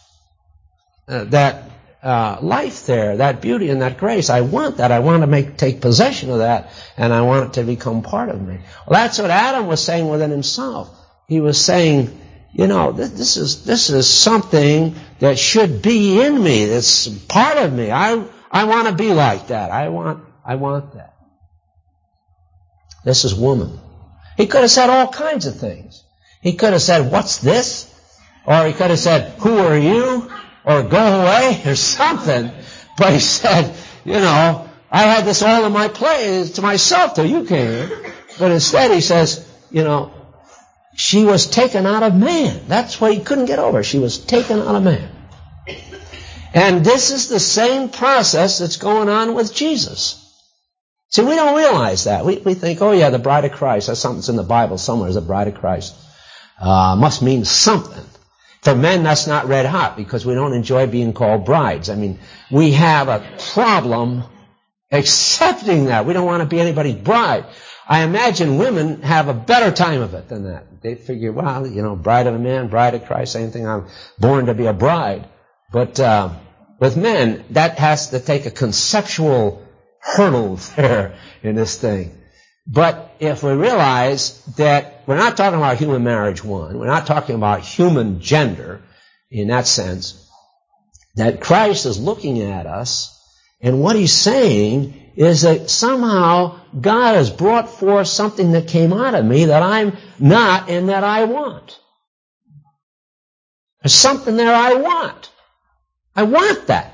life there, that beauty and that grace. I want that. I want to take possession of that, and I want it to become part of me. Well, that's what Adam was saying within himself. He was saying, you know, this is something that should be in me. It's part of me. I want to be like that. I want that. This is woman. He could have said all kinds of things. He could have said, what's this? Or he could have said, who are you? Or go away, or something. But he said, you know, I had this all in my place to myself till you came. But instead he says, you know, she was taken out of man. That's what he couldn't get over. She was taken out of man. And this is the same process that's going on with Jesus. See, we don't realize that. We think, oh yeah, the bride of Christ. That's something that's in the Bible somewhere, is the bride of Christ. Must mean something. For men, that's not red hot because we don't enjoy being called brides. I mean, we have a problem accepting that. We don't want to be anybody's bride. I imagine women have a better time of it than that. They figure, well, you know, bride of a man, bride of Christ, same thing. I'm born to be a bride. But with men, that has to take a conceptual hurdle there in this thing. But if we realize that we're not talking about human marriage, one, we're not talking about human gender in that sense, that Christ is looking at us, and what he's saying is that somehow God has brought forth something that came out of me that I'm not and that I want. There's something there I want. I want that.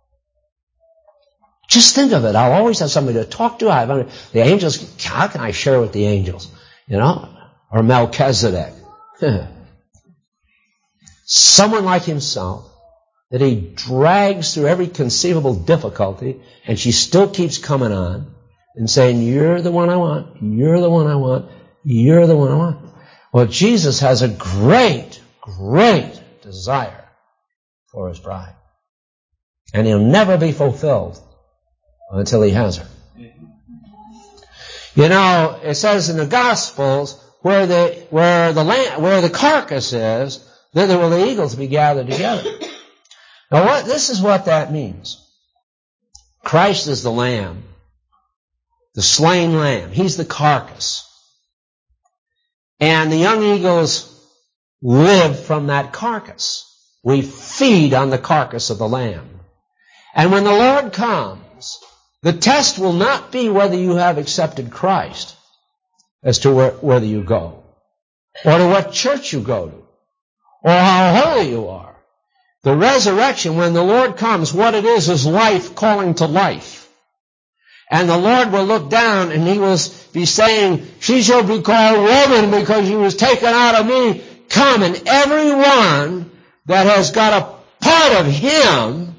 Just think of it. I'll always have somebody to talk to. The angels, how can I share with the angels? You know? Or Melchizedek. Someone like himself that he drags through every conceivable difficulty, and she still keeps coming on and saying, you're the one I want, you're the one I want, you're the one I want. Well, Jesus has a great, great desire for his bride. And he'll never be fulfilled until he has her. You know, it says in the Gospels, where the carcass is, thither will the eagles be gathered together. Now, this is what that means. Christ is the lamb, the slain lamb. He's the carcass. And the young eagles live from that carcass. We feed on the carcass of the lamb. And when the Lord comes, the test will not be whether you have accepted Christ as to whether you go, or to what church you go to, or how holy you are. The resurrection, when the Lord comes, what it is life calling to life. And the Lord will look down and he will be saying, she shall be called woman because she was taken out of me. Come, and everyone that has got a part of him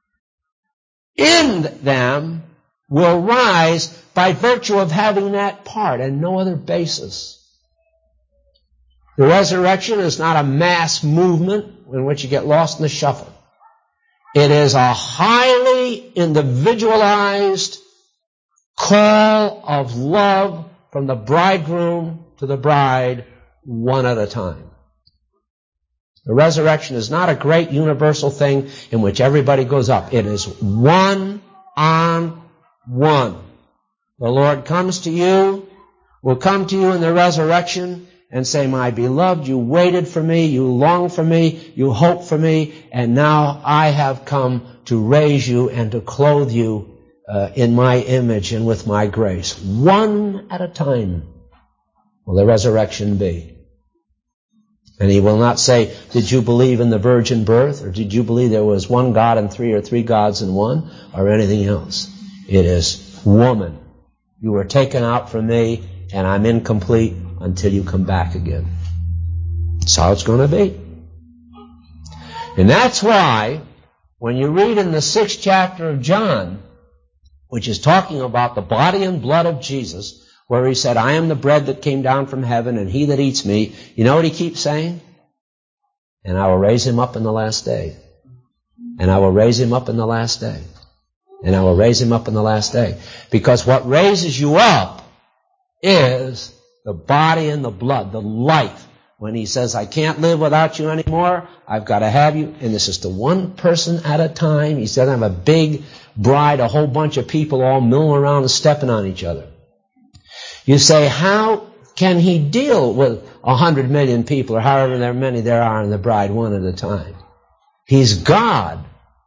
in them will rise by virtue of having that part and no other basis. The resurrection is not a mass movement in which you get lost in the shuffle. It is a highly individualized call of love from the bridegroom to the bride, one at a time. The resurrection is not a great universal thing in which everybody goes up. It is one on one. The Lord comes to you, will come to you in the resurrection and say, my beloved, you waited for me, you longed for me, you hoped for me, and now I have come to raise you and to clothe you in my image and with my grace. One at a time will the resurrection be. And he will not say, did you believe in the virgin birth? Or did you believe there was one God in three, or three gods in one? Or anything else. It is, woman, you were taken out from me, and I'm incomplete until you come back again. That's how it's going to be. And that's why, when you read in the 6th chapter of John, which is talking about the body and blood of Jesus, where he said, I am the bread that came down from heaven, and he that eats me, you know what he keeps saying? And I will raise him up in the last day. And I will raise him up in the last day. And I will raise him up in the last day. Because what raises you up is the body and the blood, the life. When he says, I can't live without you anymore, I've got to have you. And this is to one person at a time. He said, I have a big bride, a whole bunch of people all milling around and stepping on each other. You say, how can he deal with 100 million people, or however many there are in the bride, one at a time? He's God.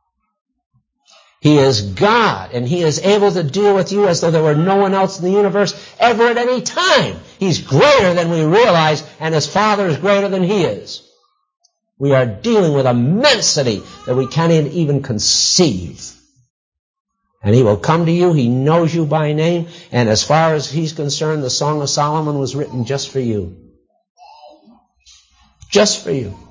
He is God, and he is able to deal with you as though there were no one else in the universe ever at any time. He's greater than we realize, and his Father is greater than he is. We are dealing with immensity that we can't even conceive. And he will come to you. He knows you by name. And as far as he's concerned, the Song of Solomon was written just for you. Just for you.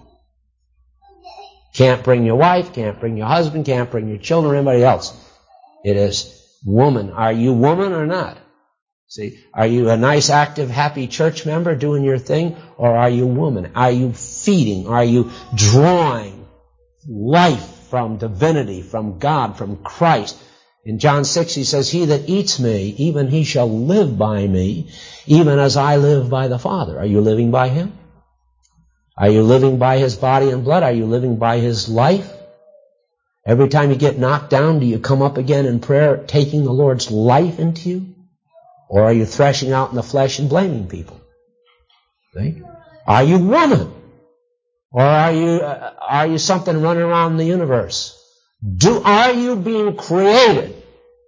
Can't bring your wife, can't bring your husband, can't bring your children or anybody else. It is woman. Are you woman or not? See, are you a nice, active, happy church member doing your thing? Or are you woman? Are you feeding? Are you drawing life from divinity, from God, from Christ? In John 6, he says, he that eats me, even he shall live by me, even as I live by the Father. Are you living by him? Are you living by his body and blood? Are you living by his life? Every time you get knocked down, do you come up again in prayer, taking the Lord's life into you? Or are you threshing out in the flesh and blaming people? See? Are you woman? Or are you something running around the universe? Are you being created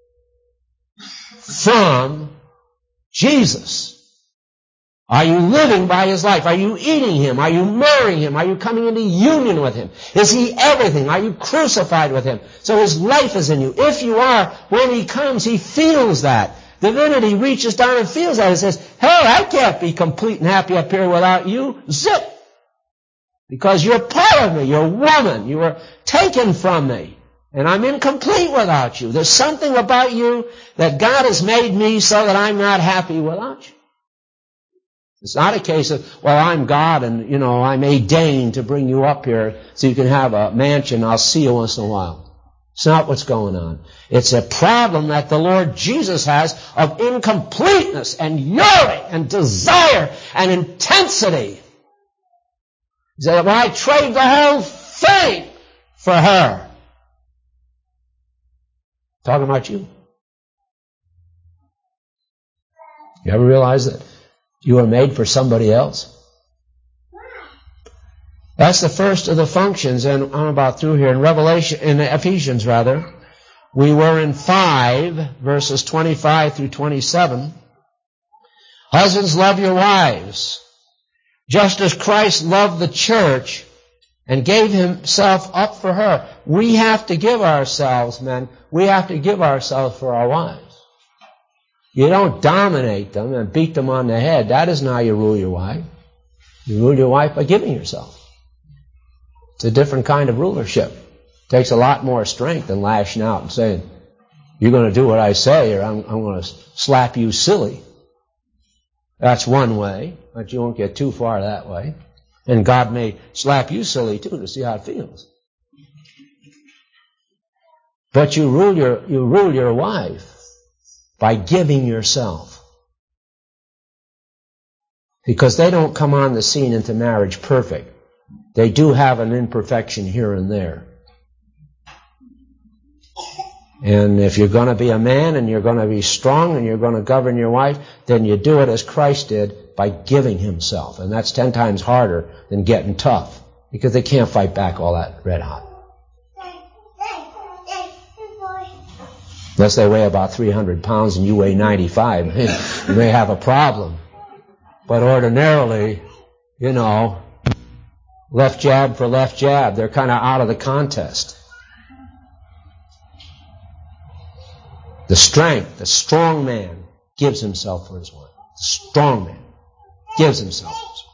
from Jesus? Are you living by his life? Are you eating him? Are you marrying him? Are you coming into union with him? Is he everything? Are you crucified with him? So his life is in you. If you are, when he comes, he feels that. Divinity reaches down and feels that and says, hey, I can't be complete and happy up here without you. Zip! Because you're part of me. You're a woman. You were taken from me. And I'm incomplete without you. There's something about you that God has made me so that I'm not happy without you. It's not a case of, well, I'm God and, I'm ordained to bring you up here so you can have a mansion. I'll see you once in a while. It's not what's going on. It's a problem that the Lord Jesus has of incompleteness and yearning and desire and intensity. He said, well, I trade the whole thing for her. Talking about you. You ever realize that you were made for somebody else? That's the first of the functions, and I'm about through here. In Ephesians, we were in 5, verses 25 through 27. Husbands, love your wives, just as Christ loved the church and gave himself up for her. We have to give ourselves, men. We have to give ourselves for our wives. You don't dominate them and beat them on the head. That isn't how you rule your wife. You rule your wife by giving yourself. It's a different kind of rulership. It takes a lot more strength than lashing out and saying, you're going to do what I say or I'm going to slap you silly. That's one way, but you won't get too far that way. And God may slap you silly too to see how it feels. But you rule your wife by giving yourself. Because they don't come on the scene into marriage perfect. They do have an imperfection here and there. And if you're going to be a man and you're going to be strong and you're going to govern your wife, then you do it as Christ did by giving himself. And that's 10 times harder than getting tough because they can't fight back all that red hot. Unless they weigh about 300 pounds and you weigh 95, you may have a problem. But ordinarily, left jab for left jab. They're kind of out of the contest. The strong man gives himself for his wife. The strong man gives himself for his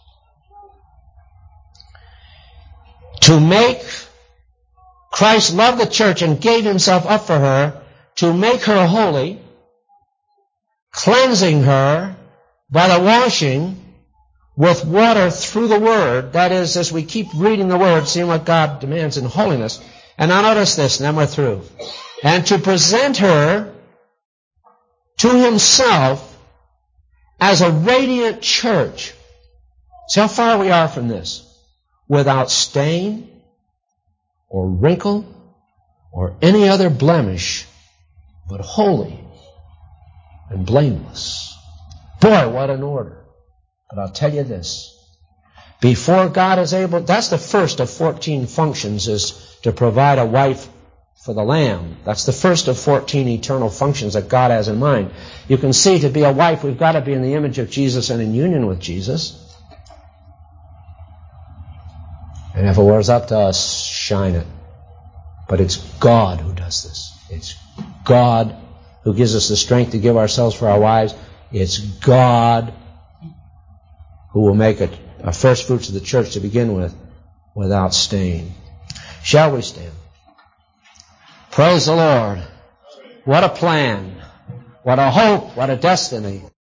wife. To make Christ love the church and gave himself up for her, to make her holy, cleansing her by the washing with water through the Word. That is, as we keep reading the Word, seeing what God demands in holiness. And now notice this, and then we're through. And to present her to himself as a radiant church. See how far we are from this. Without stain or wrinkle or any other blemish, but holy and blameless. Boy, what an order. But I'll tell you this. Before God is able, that's the first of 14 functions, is to provide a wife for the Lamb. That's the first of 14 eternal functions that God has in mind. You can see, to be a wife, we've got to be in the image of Jesus and in union with Jesus. And if it was up to us, shine it. But it's God who does this. It's God who gives us the strength to give ourselves for our wives. It's God who will make it a first fruits of the church to begin with, without stain. Shall we stand? Praise the Lord. What a plan. What a hope. What a destiny.